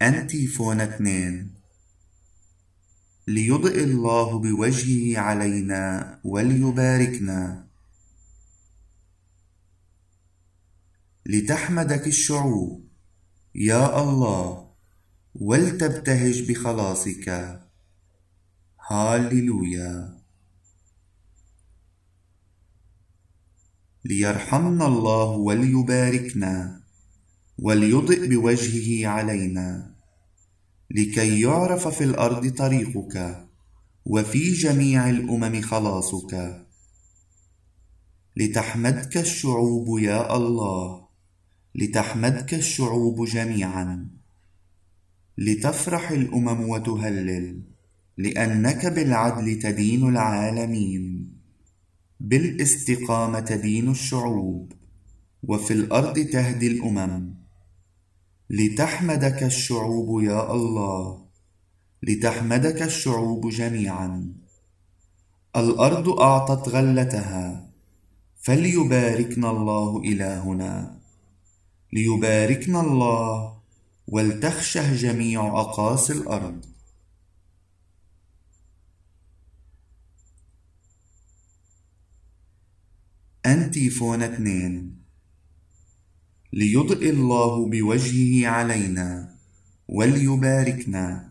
أنتيفون 2. ليضئ الله بوجهه علينا وليباركنا. لتحمدك الشعوب يا الله ولتبتهج بخلاصك. هاليلويا. ليرحمنا الله وليباركنا وليضئ بوجهه علينا، لكي يعرف في الأرض طريقك وفي جميع الأمم خلاصك. لتحمدك الشعوب يا الله، لتحمدك الشعوب جميعا. لتفرح الأمم وتهلل، لأنك بالعدل تدين العالمين، بالاستقامة تدين الشعوب، وفي الأرض تهدي الأمم. لتحمدك الشعوب يا الله، لتحمدك الشعوب جميعا. الأرض أعطت غلتها، فليباركنا الله إلهنا. ليباركنا الله ولتخشه جميع أقاصي الأرض. أنتيفون 2. ليضئ الله بوجهه علينا وليباركنا.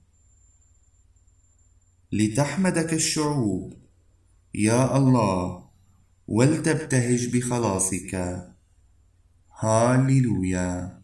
لتحمدك الشعوب يا الله ولتبتهج بخلاصك. هاليلويا.